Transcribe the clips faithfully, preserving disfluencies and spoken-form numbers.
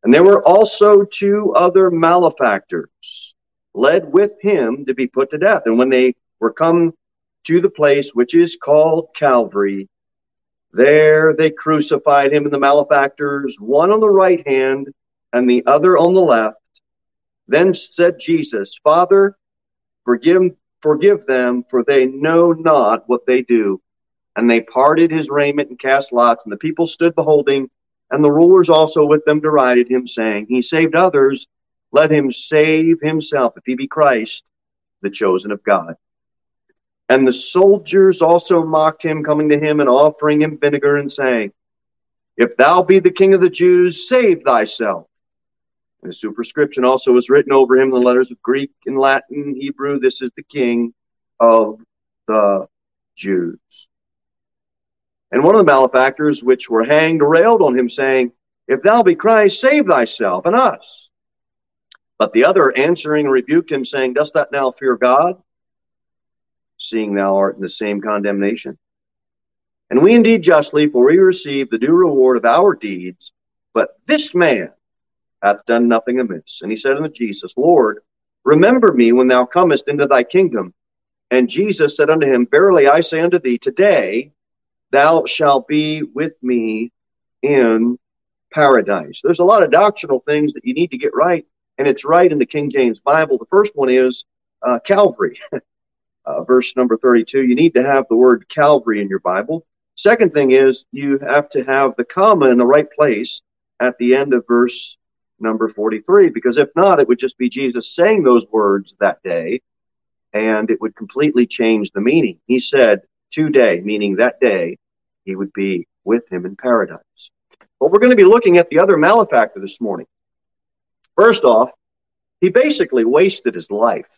And there were also two other malefactors led with him to be put to death. And when they were come to the place which is called Calvary, there they crucified him and the malefactors, one on the right hand and the other on the left. Then said Jesus, Father, forgive, forgive them, for they know not what they do. And they parted his raiment and cast lots, and the people stood beholding, and the rulers also with them derided him, saying, He saved others, let him save himself, if he be Christ, the chosen of God. And the soldiers also mocked him, coming to him and offering him vinegar, and saying, If thou be the King of the Jews, save thyself. And a superscription also was written over him in the letters of Greek and Latin, Hebrew, This is the King of the Jews. And one of the malefactors which were hanged railed on him, saying, If thou be Christ, save thyself and us. But the other answering rebuked him, saying, Dost thou now fear God, seeing thou art in the same condemnation? And we indeed justly, for we receive the due reward of our deeds, but this man hath done nothing amiss. And he said unto Jesus, Lord, remember me when thou comest into thy kingdom. And Jesus said unto him, Verily I say unto thee, today thou shalt be with me in paradise. There's a lot of doctrinal things that you need to get right, and it's right in the King James Bible. The first one is uh, Calvary. uh, verse number thirty-two, you need to have the word Calvary in your Bible. Second thing is you have to have the comma in the right place at the end of verse number forty-three, because if not, it would just be Jesus saying those words that day, and it would completely change the meaning. He said today, meaning that day, he would be with him in paradise. But we're going to be looking at the other malefactor this morning. First off, he basically wasted his life.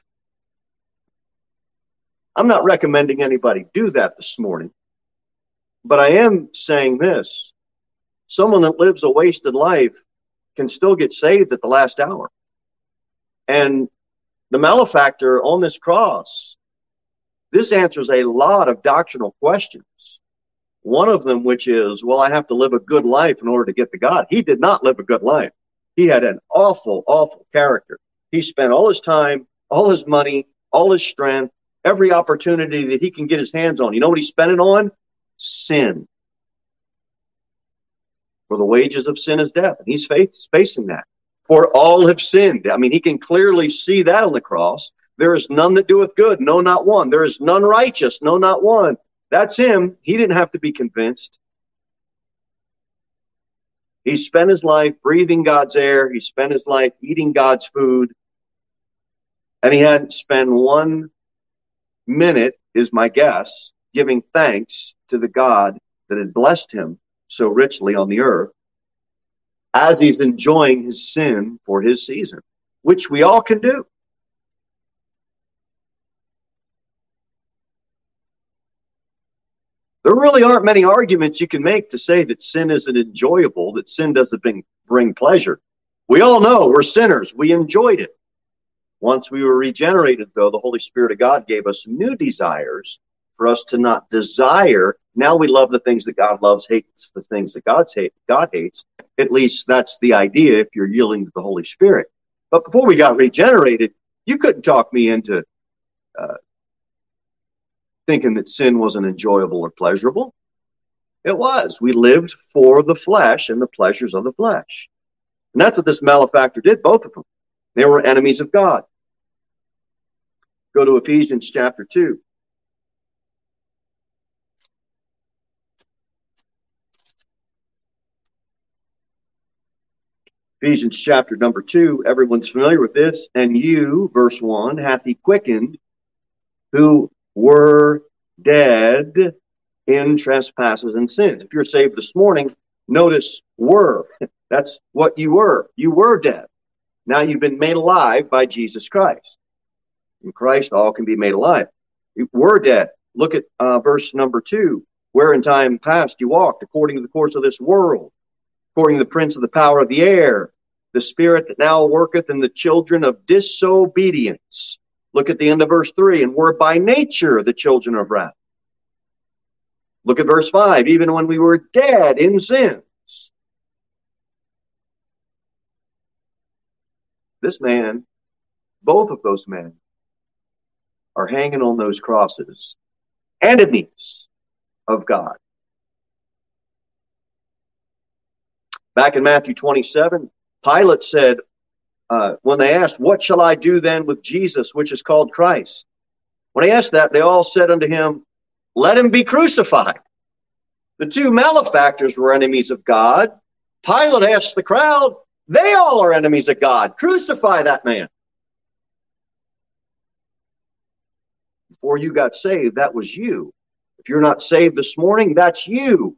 I'm not recommending anybody do that this morning, but I am saying this. Someone that lives a wasted life can still get saved at the last hour. And the malefactor on this cross, this answers a lot of doctrinal questions. One of them, which is, well, I have to live a good life in order to get to God. He did not live a good life. He had an awful, awful character. He spent all his time, all his money, all his strength, every opportunity that he can get his hands on. You know what he spent it on? Sin. For the wages of sin is death. And he's facing that. For all have sinned. I mean, he can clearly see that on the cross. There is none that doeth good, no, not one. There is none righteous, no, not one. That's him. He didn't have to be convinced. He spent his life breathing God's air. He spent his life eating God's food. And he hadn't spent one minute, is my guess, giving thanks to the God that had blessed him so richly on the earth, as he's enjoying his sin for his season, which we all can do. There really aren't many arguments you can make to say that sin isn't enjoyable, that sin doesn't bring, bring pleasure. We all know we're sinners. We enjoyed it. Once we were regenerated, though, the Holy Spirit of God gave us new desires for us to not desire. Now we love the things that God loves, hates the things that God's hate, God hates. At least that's the idea if you're yielding to the Holy Spirit. But before we got regenerated, you couldn't talk me into uh, thinking that sin wasn't enjoyable or pleasurable. It was. We lived for the flesh and the pleasures of the flesh. And that's what this malefactor did, both of them. They were enemies of God. Go to Ephesians chapter two. Ephesians chapter number two, everyone's familiar with this. And you, verse one, hath he quickened who were dead in trespasses and sins. If you're saved this morning, notice were. That's what you were. You were dead. Now you've been made alive by Jesus Christ. In Christ, all can be made alive. You were dead. Look at uh, verse number two. Where in time past you walked according to the course of this world, according to the prince of the power of the air, the spirit that now worketh in the children of disobedience. Look at the end of verse three. And were by nature the children of wrath. Look at verse five. Even when we were dead in sins. This man, both of those men, are hanging on those crosses, enemies of God. Back in Matthew twenty-seven, Pilate said, uh, when they asked, what shall I do then with Jesus, which is called Christ? When he asked that, they all said unto him, let him be crucified. The two malefactors were enemies of God. Pilate asked the crowd, they all are enemies of God. Crucify that man. Before you got saved, that was you. If you're not saved this morning, that's you.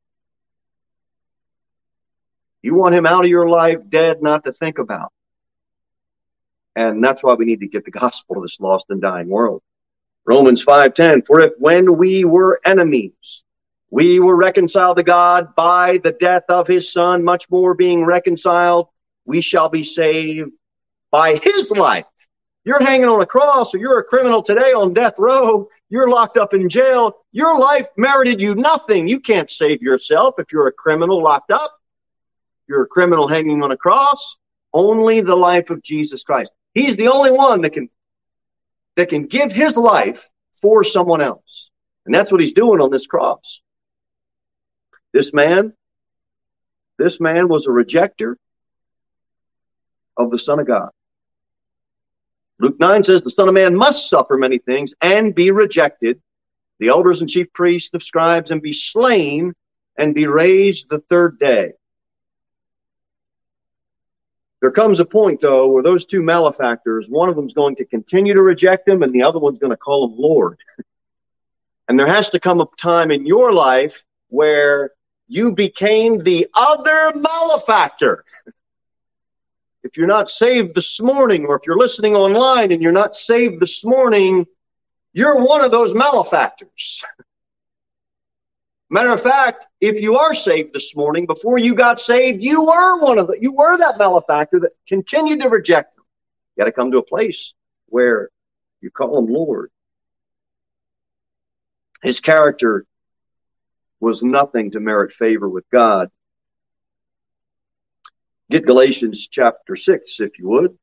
You want him out of your life, dead, not to think about. And that's why we need to get the gospel to this lost and dying world. Romans five ten, for if when we were enemies, we were reconciled to God by the death of his Son, much more being reconciled, we shall be saved by his life. You're hanging on a cross, or you're a criminal today on death row, you're locked up in jail, your life merited you nothing. You can't save yourself if you're a criminal locked up. You're a criminal hanging on a cross. Only the life of Jesus Christ. He's the only one that can, that can give his life for someone else. And that's what he's doing on this cross. This man, this man was a rejecter of the Son of God. Luke nine says the Son of Man must suffer many things and be rejected, the elders and chief priests, the scribes, and be slain and be raised the third day. There comes a point, though, where those two malefactors, one of them is going to continue to reject him and the other one's going to call him Lord. And there has to come a time in your life where you became the other malefactor. If you're not saved this morning, or if you're listening online and you're not saved this morning, you're one of those malefactors. Matter of fact, if you are saved this morning, before you got saved, you were one of the, you were that malefactor that continued to reject him. You got to come to a place where you call him Lord. His character was nothing to merit favor with God. Get Galatians chapter six, if you would.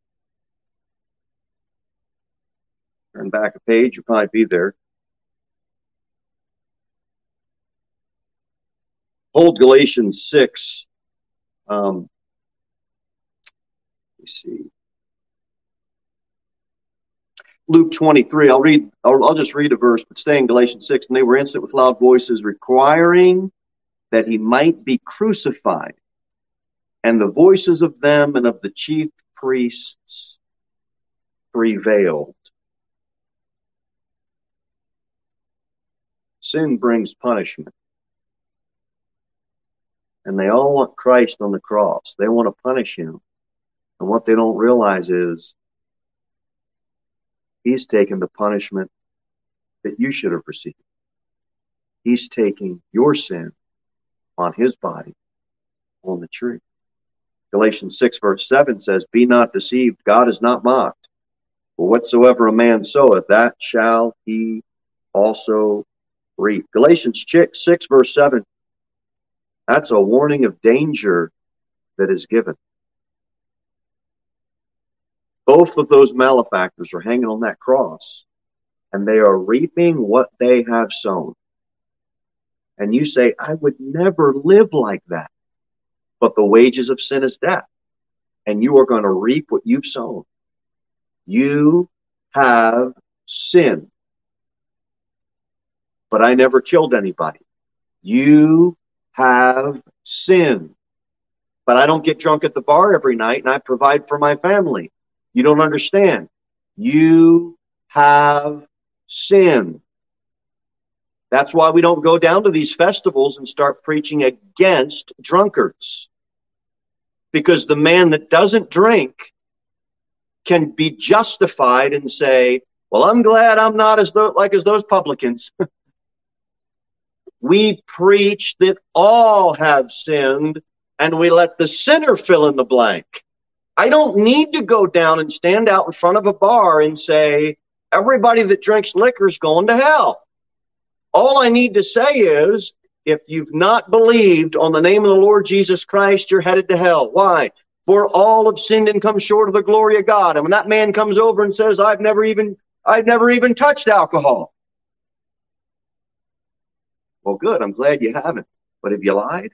Turn back a page, you'll probably be there. Hold Galatians six. Um, let me see. Luke twenty-three. I'll read. I'll, I'll just read a verse, but stay in Galatians six. And they were instant with loud voices, requiring that he might be crucified. And the voices of them and of the chief priests prevailed. Sin brings punishment. And they all want Christ on the cross. They want to punish him. And what they don't realize is he's taken the punishment that you should have received. He's taking your sin on his body on the tree. Galatians six verse seven says, be not deceived, God is not mocked. For whatsoever a man soweth, that shall he also reap. Galatians six verse seven. That's a warning of danger that is given. Both of those malefactors are hanging on that cross, and they are reaping what they have sown. And you say, I would never live like that. But the wages of sin is death, and you are going to reap what you've sown. You have sinned. But I never killed anybody. You have sinned. But I don't get drunk at the bar every night and I provide for my family. You don't understand. You have sinned. That's why we don't go down to these festivals and start preaching against drunkards. Because the man that doesn't drink can be justified and say, well, I'm glad I'm not as though, like as those publicans. We preach that all have sinned, and we let the sinner fill in the blank. I don't need to go down and stand out in front of a bar and say, everybody that drinks liquor is going to hell. All I need to say is, if you've not believed on the name of the Lord Jesus Christ, you're headed to hell. Why? For all have sinned and come short of the glory of God. And when that man comes over and says, I've never even, I've never even touched alcohol. Well, good. I'm glad you haven't. But have you lied?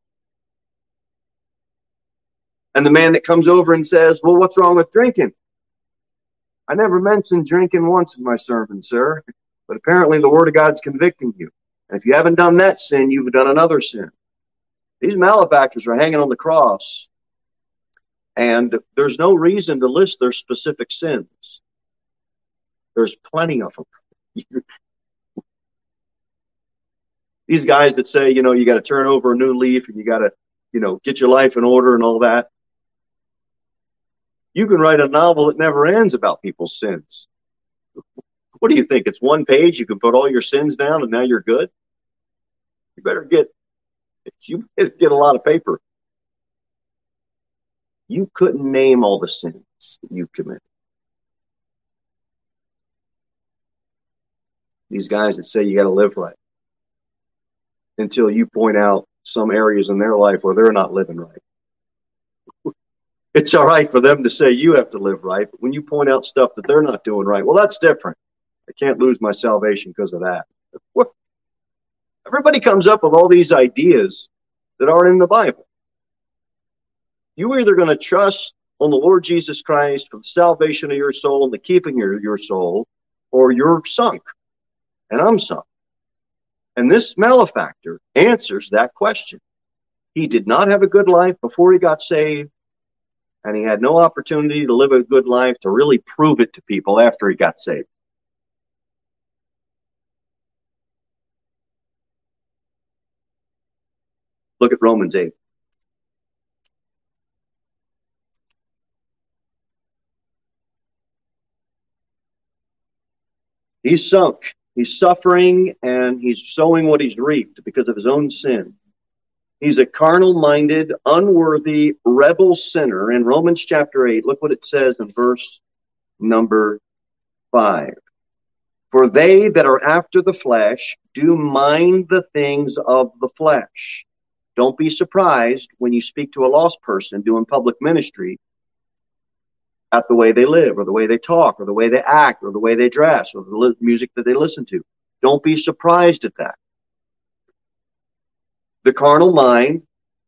And the man that comes over and says, well, what's wrong with drinking? I never mentioned drinking once in my sermon, sir. But apparently the Word of God's convicting you. And if you haven't done that sin, you've done another sin. These malefactors are hanging on the cross. And there's no reason to list their specific sins. There's plenty of them. These guys that say, you know, you got to turn over a new leaf and you got to, you know, get your life in order and all that. You can write a novel that never ends about people's sins. What do you think? It's one page. You can put all your sins down and now you're good. You better get, you better get a lot of paper. You couldn't name all the sins that you committed. These guys that say you got to live right, until you point out some areas in their life where they're not living right. It's all right for them to say you have to live right, but when you point out stuff that they're not doing right, well, that's different. I can't lose my salvation because of that. Everybody comes up with all these ideas that aren't in the Bible. You're either going to trust on the Lord Jesus Christ for the salvation of your soul and the keeping of your soul, or you're sunk. And I'm sunk. And this malefactor answers that question. He did not have a good life before he got saved, and he had no opportunity to live a good life to really prove it to people after he got saved. Look at Romans eight. He's sunk. He's suffering, and he's sowing what he's reaped because of his own sin. He's a carnal-minded, unworthy, rebel sinner. In Romans chapter eight, look what it says in verse number five. For they that are after the flesh do mind the things of the flesh. Don't be surprised when you speak to a lost person doing public ministry at the way they live, or the way they talk, or the way they act, or the way they dress, or the music that they listen to. Don't be surprised at that. The carnal mind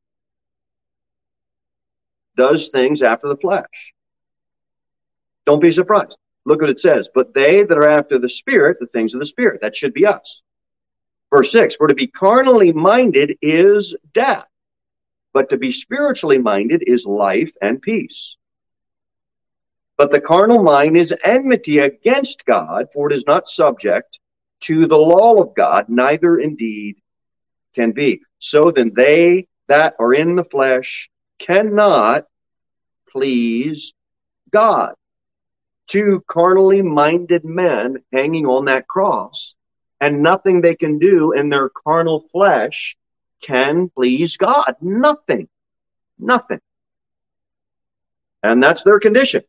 does things after the flesh. Don't be surprised. Look what it says. But they that are after the Spirit, the things of the Spirit. That should be us. Verse six, for to be carnally minded is death, but to be spiritually minded is life and peace. But the carnal mind is enmity against God, for it is not subject to the law of God, neither indeed can be. So then they that are in the flesh cannot please God. Two carnally minded men hanging on that cross, and nothing they can do in their carnal flesh can please God. Nothing. Nothing. And that's their condition.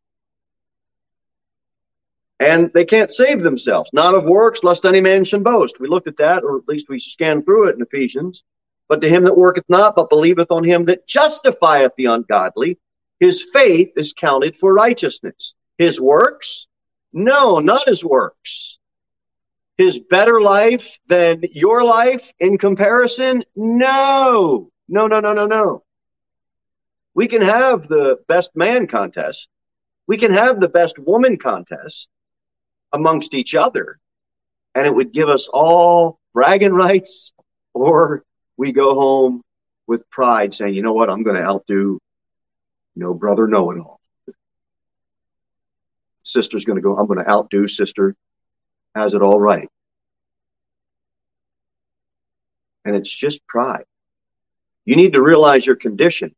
And they can't save themselves. Not of works, lest any man should boast. We looked at that, or at least we scanned through it in Ephesians. But to him that worketh not, but believeth on him that justifieth the ungodly, his faith is counted for righteousness. His works? No, not his works. His better life than your life in comparison? No. No, no, no, no, no. We can have the best man contest. We can have the best woman contest amongst each other, and it would give us all bragging rights, or we go home with pride saying, you know what, I'm going to outdo, you know, brother know-it-all. Sister's going to go, I'm going to outdo sister, has it all right. And it's just pride. You need to realize your condition.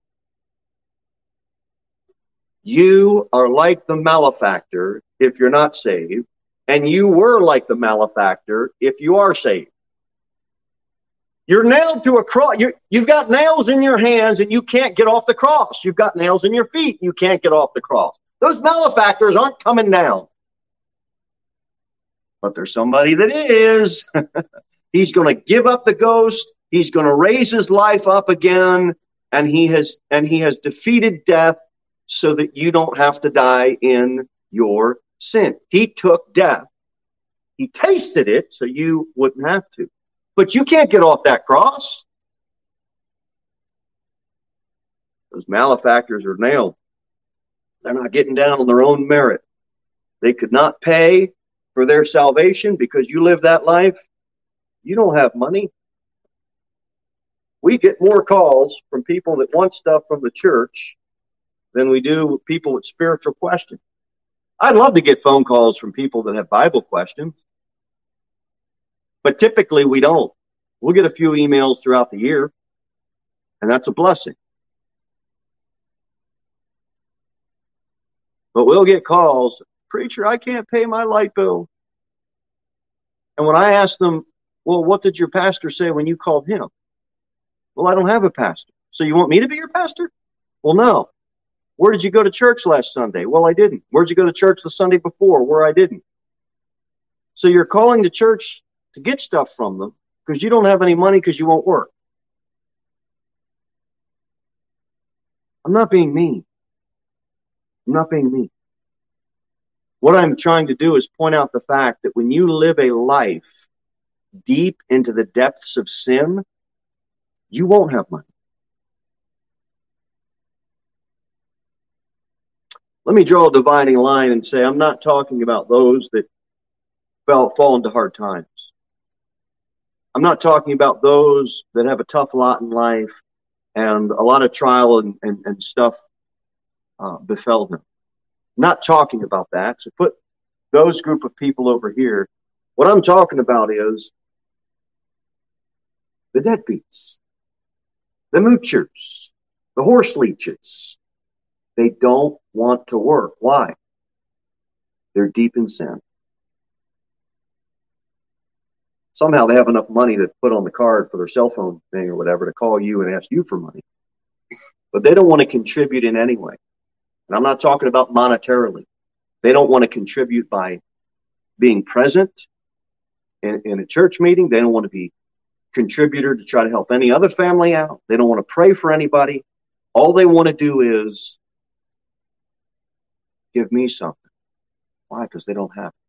You are like the malefactor if you're not saved, and you were like the malefactor if you are saved. You're nailed to a cross. You're, you've got nails in your hands and you can't get off the cross. You've got nails in your feet. You can't get off the cross. Those malefactors aren't coming down. But there's somebody that is. He's going to give up the ghost. He's going to raise his life up again. And he has, and he has defeated death so that you don't have to die in your sin. He took death. He tasted it so you wouldn't have to. But you can't get off that cross. Those malefactors are nailed. They're not getting down on their own merit. They could not pay for their salvation because you live that life. You don't have money. We get more calls from people that want stuff from the church than we do people with spiritual questions. I'd love to get phone calls from people that have Bible questions. But typically we don't. We'll get a few emails throughout the year, and that's a blessing. But we'll get calls, preacher, I can't pay my light bill. And when I ask them, well, what did your pastor say when you called him? Well, I don't have a pastor. So you want me to be your pastor? Well, no. Where did you go to church last Sunday? Well, I didn't. Where'd you go to church the Sunday before? Where I didn't. So you're calling the church to get stuff from them because you don't have any money because you won't work. I'm not being mean. I'm not being mean. What I'm trying to do is point out the fact that when you live a life deep into the depths of sin, you won't have money. Let me draw a dividing line and say I'm not talking about those that fell, fall into hard times. I'm not talking about those that have a tough lot in life and a lot of trial and, and, and stuff uh, befell them. I'm not talking about that. So put those group of people over here. What I'm talking about is the deadbeats, the moochers, the horse leeches. They don't want to work. Why? They're deep in sin. Somehow they have enough money to put on the card for their cell phone thing or whatever to call you and ask you for money. But they don't want to contribute in any way. And I'm not talking about monetarily. They don't want to contribute by being present in, in a church meeting. They don't want to be a contributor to try to help any other family out. They don't want to pray for anybody. All they want to do is give me something. Why? Because they don't have it.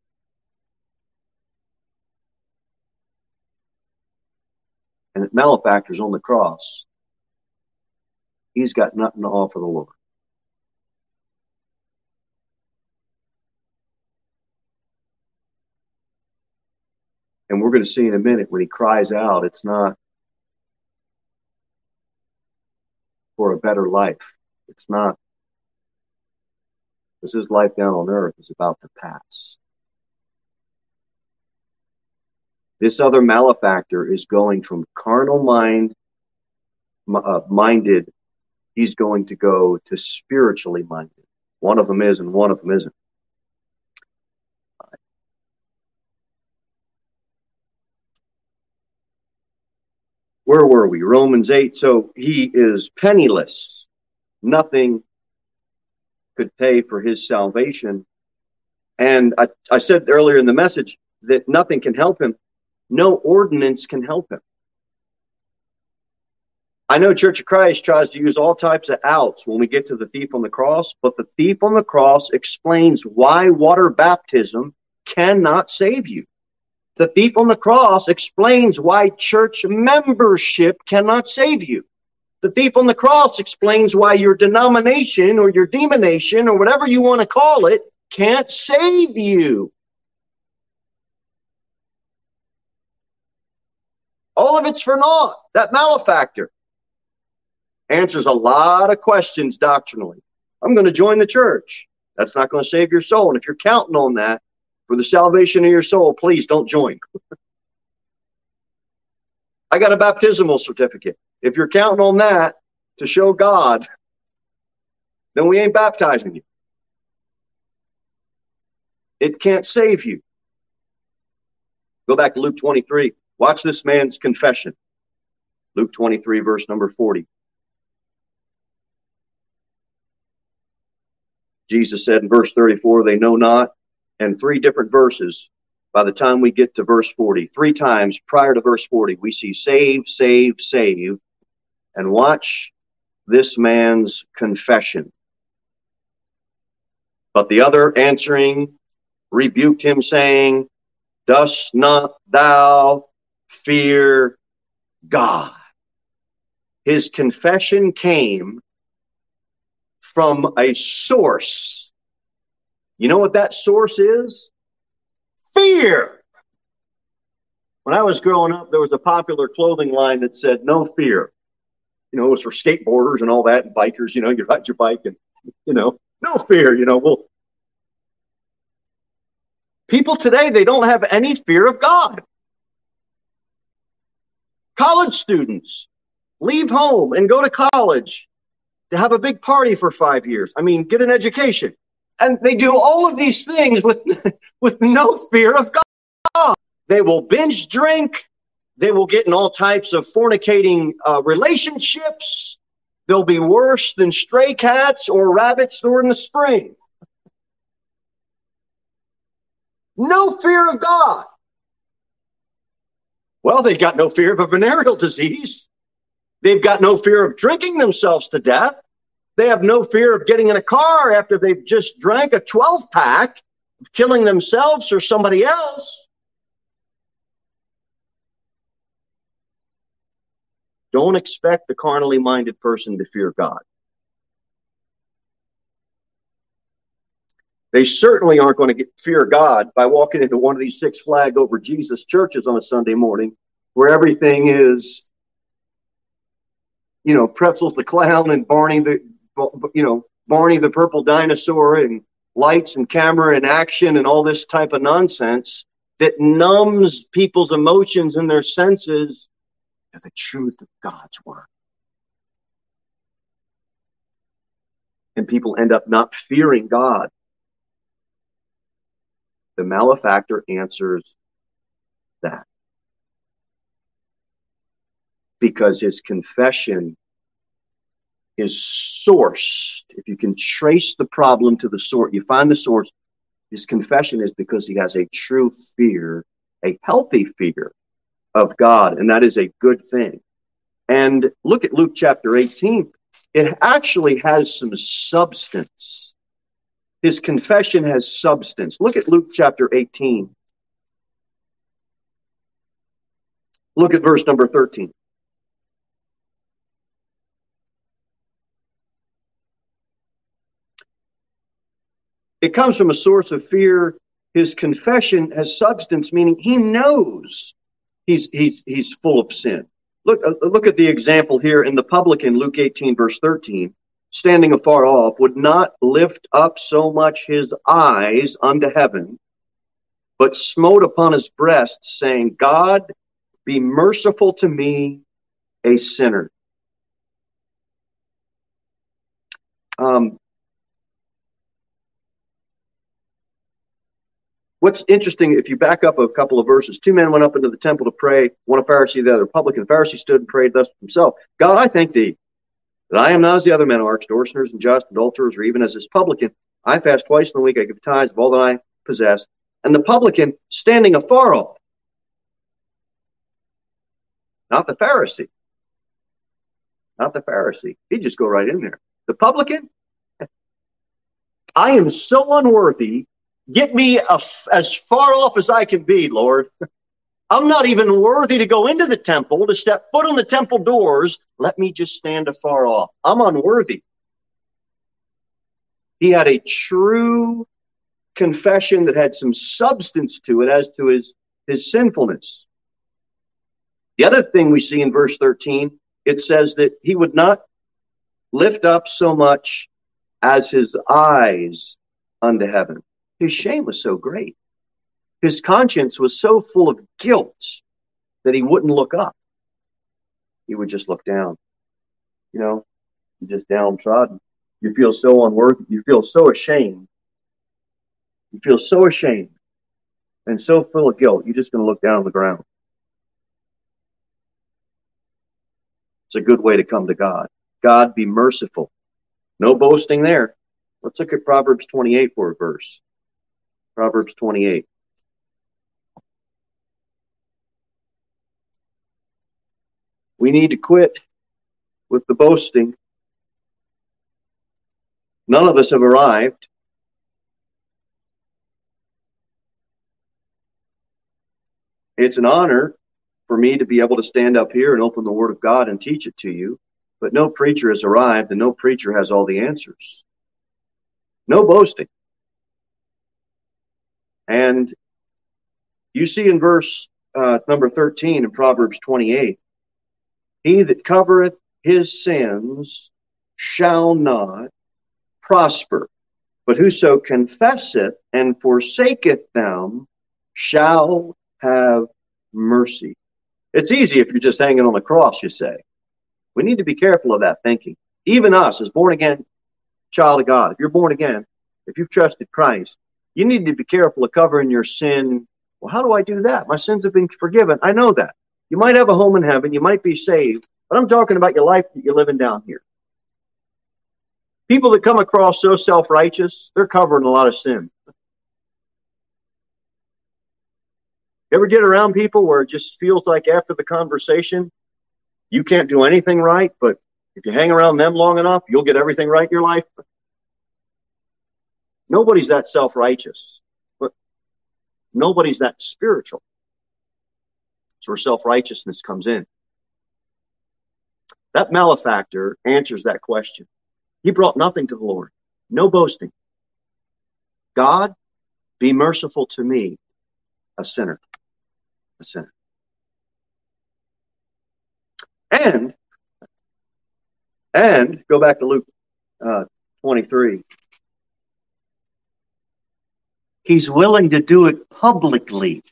And that malefactor's on the cross. He's got nothing to offer the Lord. And we're going to see in a minute when he cries out, it's not for a better life. It's not. Because his life down on earth is about to pass. This other malefactor is going from carnal mind, uh, minded, he's going to go to spiritually minded. One of them is and one of them isn't. Where were we? Romans eight. So he is penniless. Nothing could pay for his salvation. And I, I said earlier in the message that nothing can help him. No ordinance can help him. I know Church of Christ tries to use all types of outs when we get to the thief on the cross, but the thief on the cross explains why water baptism cannot save you. The thief on the cross explains why church membership cannot save you. The thief on the cross explains why your denomination or your demonation or whatever you want to call it can't save you. All of it's for naught. That malefactor answers a lot of questions doctrinally. I'm going to join the church. That's not going to save your soul. And if you're counting on that for the salvation of your soul, please don't join. I got a baptismal certificate. If you're counting on that to show God, then we ain't baptizing you. It can't save you. Go back to Luke twenty-three. Watch this man's confession. Luke twenty-three, verse number forty. Jesus said in verse thirty-four, they know not. And three different verses, by the time we get to verse forty, three times prior to verse forty, we see save, save, save. And watch this man's confession. But the other answering rebuked him, saying, Dost not thou fear God? His confession came from a source. You know what that source is? Fear. When I was growing up, there was a popular clothing line that said, no fear. You know, it was for skateboarders and all that, and bikers, you know, you ride your bike and, you know, no fear, you know. Well, people today, they don't have any fear of God. College students leave home and go to college to have a big party for five years. I mean, get an education. And they do all of these things with, with no fear of God. They will binge drink. They will get in all types of fornicating uh, relationships. They'll be worse than stray cats or rabbits during the spring. No fear of God. Well, they've got no fear of a venereal disease. They've got no fear of drinking themselves to death. They have no fear of getting in a car after they've just drank a twelve pack, of killing themselves or somebody else. Don't expect the carnally minded person to fear God. They certainly aren't going to get, fear God by walking into one of these Six Flag Over Jesus churches on a Sunday morning where everything is, you know, Pretzels the Clown and Barney the, you know, Barney the Purple Dinosaur and lights and camera and action and all this type of nonsense that numbs people's emotions and their senses to the truth of God's word. And people end up not fearing God. The malefactor answers that. Because his confession is sourced. If you can trace the problem to the source, you find the source. His confession is because he has a true fear, a healthy fear of God, and that is a good thing. And look at Luke chapter eighteen. It actually has some substance. His confession has substance. Look at Luke chapter eighteen. Look at verse number thirteen. It comes from a source of fear. His confession has substance, meaning he knows he's he's he's full of sin. Look, uh, look at the example here in the publican, Luke eighteen, verse thirteen. Standing afar off, would not lift up so much his eyes unto heaven, but smote upon his breast, saying, God, be merciful to me, a sinner. Um, what's interesting, if you back up a couple of verses, two men went up into the temple to pray, one a Pharisee, the other a publican. The Pharisee stood and prayed thus himself, God, I thank thee, that I am not as the other men are, extortioners and just, adulterers, or even as this publican. I fast twice in the week, I give tithes of all that I possess. And the publican, standing afar off, not the Pharisee, not the Pharisee, he'd just go right in there. The publican, I am so unworthy, get me a, as far off as I can be, Lord. I'm not even worthy to go into the temple, to step foot on the temple doors. Let me just stand afar off. I'm unworthy. He had a true confession that had some substance to it as to his, his sinfulness. The other thing we see in verse thirteen, it says that he would not lift up so much as his eyes unto heaven. His shame was so great. His conscience was so full of guilt that he wouldn't look up. He would just look down. You know, just downtrodden. You feel so unworthy. You feel so ashamed. You feel so ashamed and so full of guilt, you're just going to look down on the ground. It's a good way to come to God. God, be merciful. No boasting there. Let's look at Proverbs twenty-eight for a verse. Proverbs twenty-eight. We need to quit with the boasting. None of us have arrived. It's an honor for me to be able to stand up here and open the Word of God and teach it to you. But no preacher has arrived and no preacher has all the answers. No boasting. And you see in verse uh, number thirteen in Proverbs twenty-eight, he that covereth his sins shall not prosper, but whoso confesseth and forsaketh them shall have mercy. It's easy if you're just hanging on the cross, you say. We need to be careful of that thinking. Even us, as born-again child of God, if you're born again, if you've trusted Christ, you need to be careful of covering your sin. Well, how do I do that? My sins have been forgiven. I know that. You might have a home in heaven. You might be saved. But I'm talking about your life that you're living down here. People that come across so self-righteous, they're covering a lot of sin. You ever get around people where it just feels like after the conversation, you can't do anything right, but if you hang around them long enough, you'll get everything right in your life? Nobody's that self-righteous, but nobody's that spiritual. That's where self-righteousness comes in. That malefactor answers that question. He brought nothing to the Lord. No boasting. God, be merciful to me, a sinner. A sinner. And, and, go back to Luke uh, twenty-three. He's willing to do it publicly.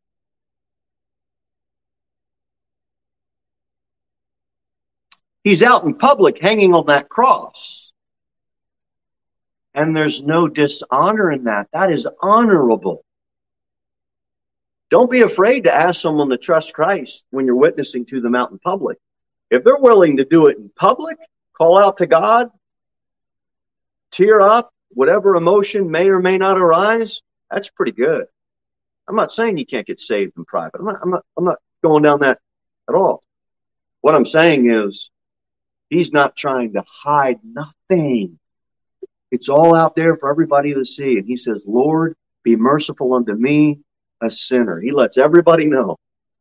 He's out in public hanging on that cross. And there's no dishonor in that. That is honorable. Don't be afraid to ask someone to trust Christ when you're witnessing to them out in public. If they're willing to do it in public, call out to God, tear up, whatever emotion may or may not arise, that's pretty good. I'm not saying you can't get saved in private. I'm not, I'm not, I'm not going down that at all. What I'm saying is, he's not trying to hide nothing. It's all out there for everybody to see. And he says, Lord, be merciful unto me, a sinner. He lets everybody know.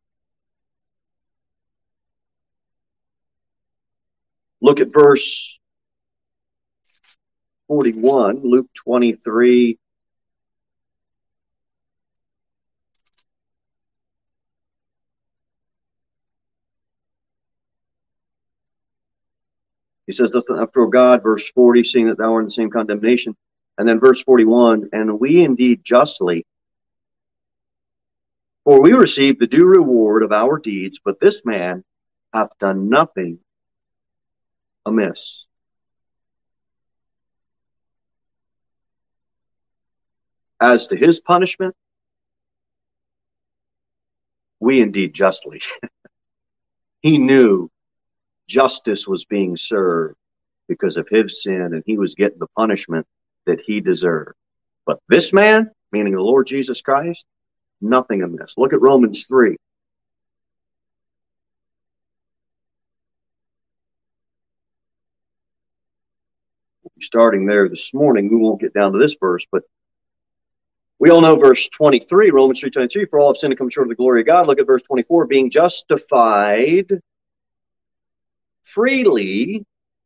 Look at verse forty-one, Luke twenty-three. He says, dost thou not fear God, verse forty, seeing that thou art in the same condemnation. And then verse forty-one, and we indeed justly, for we receive the due reward of our deeds, but this man hath done nothing amiss. As to his punishment, we indeed justly. He knew justice was being served because of his sin, and he was getting the punishment that he deserved. But this man, meaning the Lord Jesus Christ, nothing amiss. Look at Romans three. We'll be starting there this morning. We won't get down to this verse, but we all know verse twenty-three, Romans three twenty-three, for all have sinned and come short of the glory of God. Look at verse twenty-four, being justified freely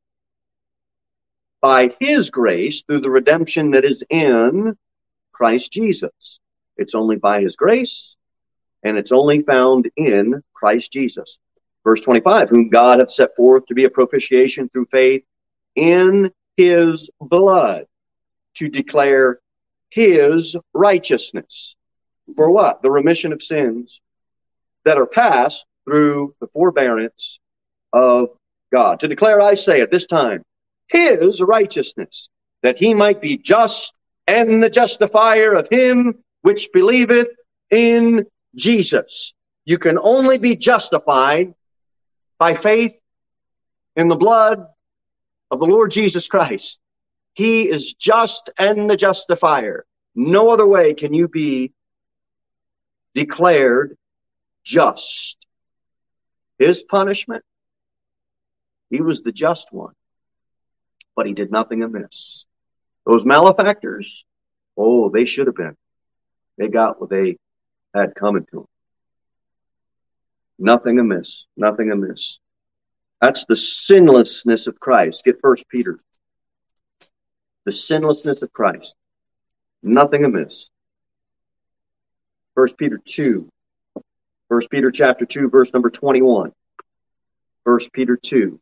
by his grace through the redemption that is in Christ Jesus. It's only by his grace, and it's only found in Christ Jesus. Verse twenty-five, whom God hath set forth to be a propitiation through faith in his blood, to declare his righteousness. For what? The remission of sins that are passed through the forbearance of God. To declare, I say, at this time, his righteousness, that he might be just and the justifier of him which believeth in Jesus. You can only be justified by faith in the blood of the Lord Jesus Christ. He is just and the justifier. No other way can you be declared just. His punishment, he was the just one, but he did nothing amiss. Those malefactors, oh, they should have been. They got what they had coming to them. Nothing amiss. Nothing amiss. That's the sinlessness of Christ. Get First Peter. The sinlessness of Christ. Nothing amiss. First Peter two. First Peter chapter two, verse number twenty-one. First Peter two.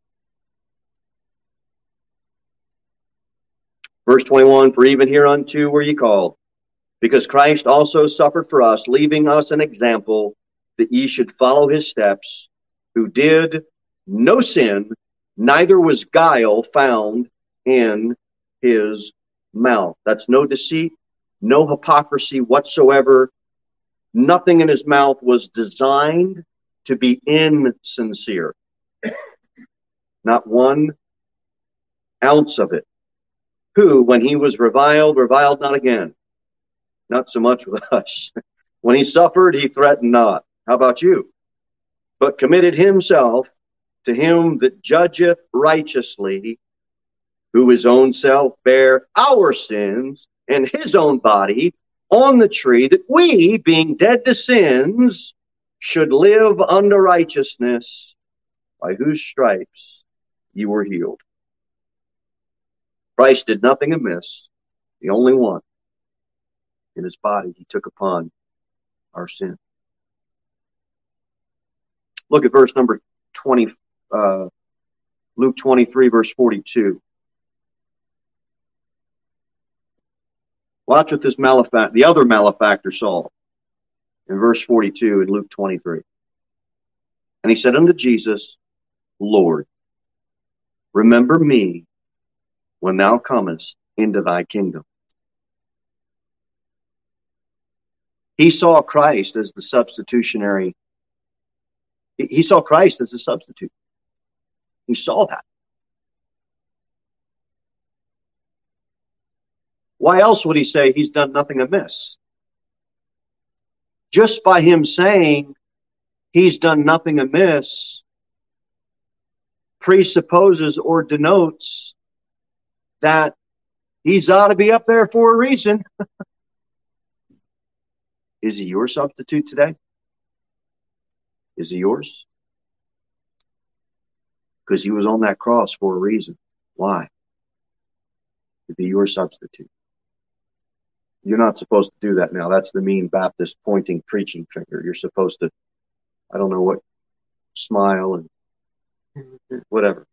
Verse twenty-one, for even hereunto were ye called, because Christ also suffered for us, leaving us an example that ye should follow his steps, who did no sin, neither was guile found in his mouth. That's no deceit, no hypocrisy whatsoever. Nothing in his mouth was designed to be insincere. Not one ounce of it. Who, when he was reviled, reviled not again. Not so much with us. When he suffered, he threatened not. How about you? But committed himself to him that judgeth righteously, who his own self bare our sins in his own body on the tree, that we, being dead to sins, should live unto righteousness, by whose stripes you were healed. Christ did nothing amiss, the only one. In his body, he took upon our sin. Look at verse number twenty, uh, Luke twenty-three, verse forty-two. Watch what this malefactor, the other malefactor, saw in verse forty-two in Luke twenty-three. And he said unto Jesus, Lord, remember me when thou comest into thy kingdom. He saw Christ as the substitutionary. He saw Christ as a substitute. He saw that. Why else would he say he's done nothing amiss? Just by him saying he's done nothing amiss presupposes or denotes that he's ought to be up there for a reason. Is he your substitute today? Is he yours? Because he was on that cross for a reason. Why? To be your substitute. You're not supposed to do that now. That's the mean Baptist pointing preaching finger. You're supposed to, I don't know what, smile and whatever.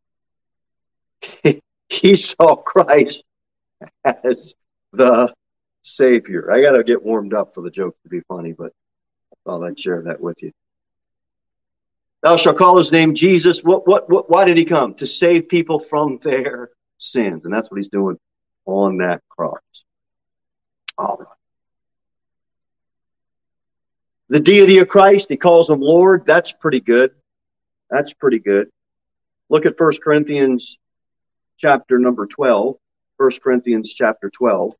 He saw Christ as the Savior. I got to get warmed up for the joke to be funny, but I thought I'd share that with you. Thou shalt call his name Jesus. What, what, what, why did he come? To save people from their sins. And that's what he's doing on that cross. All right. The deity of Christ, he calls him Lord. That's pretty good. That's pretty good. Look at First Corinthians chapter number twelve. First Corinthians chapter twelve.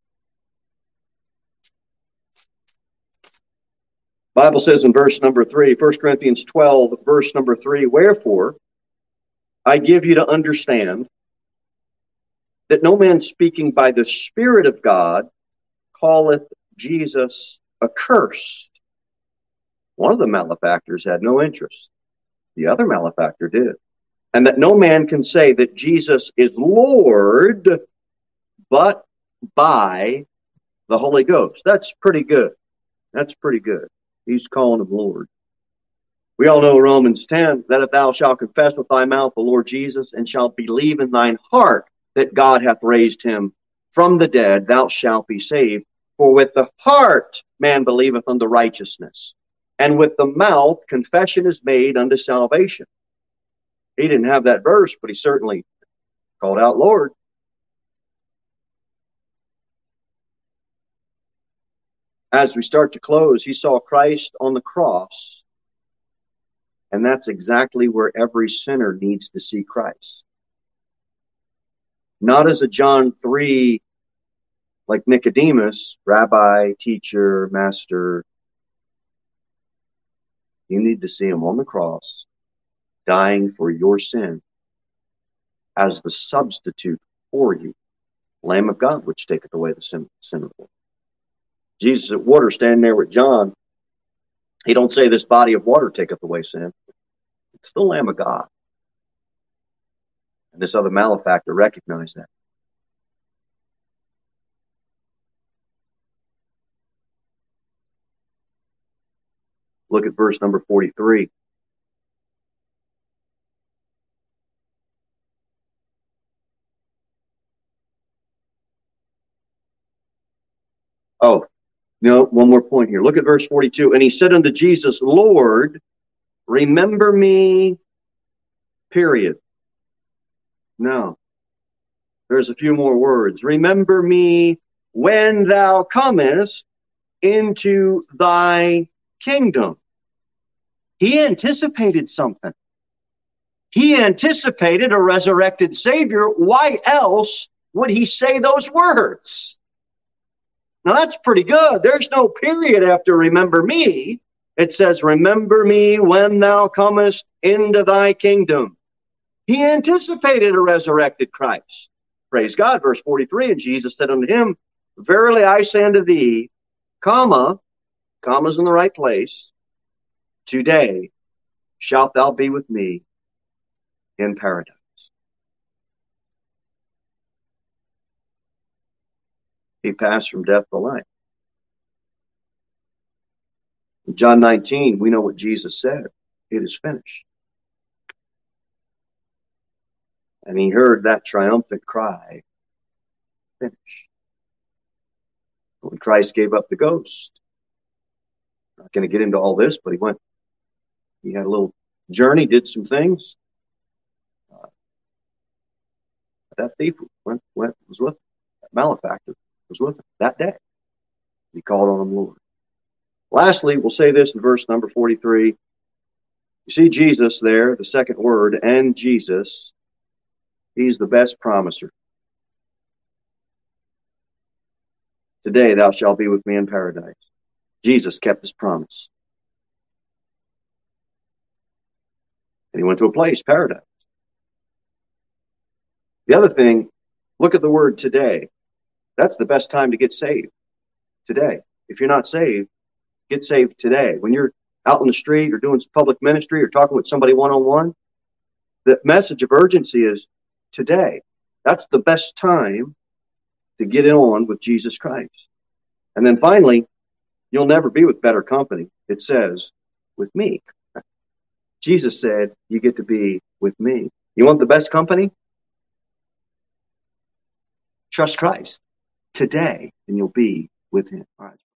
Bible says in verse number three, First Corinthians twelve, verse number three, wherefore I give you to understand that no man speaking by the Spirit of God calleth Jesus accursed. One of the malefactors had no interest. The other malefactor did. And that no man can say that Jesus is Lord but by the Holy Ghost. That's pretty good. That's pretty good. He's calling him Lord. We all know Romans ten, that if thou shalt confess with thy mouth the Lord Jesus, and shalt believe in thine heart that God hath raised him from the dead, thou shalt be saved. For with the heart man believeth unto righteousness, and with the mouth confession is made unto salvation. He didn't have that verse, but he certainly called out Lord. As we start to close, he saw Christ on the cross, and that's exactly where every sinner needs to see Christ. Not as a John three, like Nicodemus, rabbi, teacher, master. You need to see him on the cross, dying for your sin as the substitute for you, Lamb of God, which taketh away the sin, sin of the world. Jesus at water standing there with John. He don't say this body of water taketh away sin. It's the Lamb of God. And this other malefactor recognized that. Look at verse number forty-three. Oh, no, one more point here. Look at verse forty-two. And he said unto Jesus, Lord, remember me, period. No. There's a few more words. Remember me when thou comest into thy kingdom. He anticipated something. He anticipated a resurrected Savior. Why else would he say those words? Now that's pretty good. There's no period after remember me. It says, remember me when thou comest into thy kingdom. He anticipated a resurrected Christ. Praise God. Verse forty-three, and Jesus said unto him, verily I say unto thee, comma, comma's in the right place, today shalt thou be with me in paradise. He passed from death to life. In John nineteen, we know what Jesus said. It is finished. And he heard that triumphant cry, finished. When Christ gave up the ghost, I'm not going to get into all this, but he went, he had a little journey, did some things. Uh, that thief went, went, was with him. That malefactor was with him that day. He called on him Lord. Lastly, we'll say this in verse number forty-three. You see Jesus there, the second word, and Jesus. He's the best promiser. Today thou shalt be with me in paradise. Jesus kept his promise. And he went to a place, paradise. The other thing, look at the word today. That's the best time to get saved. Today. If you're not saved, get saved today. When you're out in the street or doing public ministry or talking with somebody one-on-one, the message of urgency is today. That's the best time to get on with Jesus Christ. And then finally, you'll never be with better company. It says, with me. Jesus said, you get to be with me. You want the best company? Trust Christ today, and you'll be with him. All right.